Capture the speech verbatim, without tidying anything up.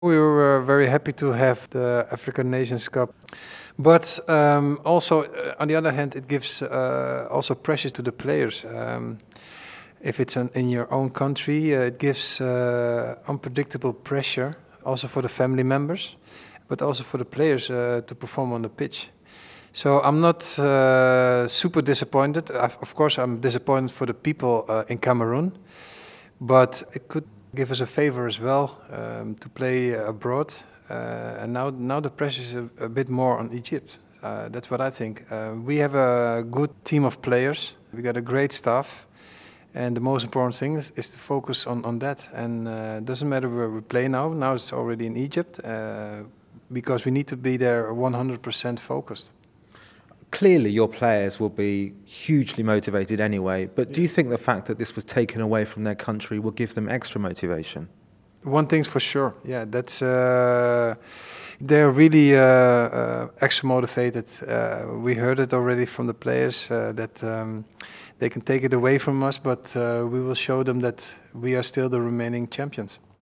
We were very happy to have the African Nations Cup, but um, also uh, on the other hand, it gives uh, also pressure to the players. Um, if it's an, in your own country, uh, it gives uh, unpredictable pressure, also for the family members, but also for the players uh, to perform on the pitch. So I'm not uh, super disappointed. I've, of course, I'm disappointed for the people uh, in Cameroon, but it could give us a favor as well um, to play abroad. Uh, and now, now the pressure is a, a bit more on Egypt. Uh, that's what I think. Uh, we have a good team of players. We got a great staff. And the most important thing is, is to focus on, on that. And uh, it doesn't matter where we play now. Now it's already in Egypt uh, because we need to be there one hundred percent focused. Clearly your players will be hugely motivated anyway, but do you think the fact that this was taken away from their country will give them extra motivation? One thing's for sure, yeah, that's uh, they're really uh, uh, extra motivated. Uh, we heard it already from the players uh, that um, they can take it away from us, but uh, we will show them that we are still the remaining champions.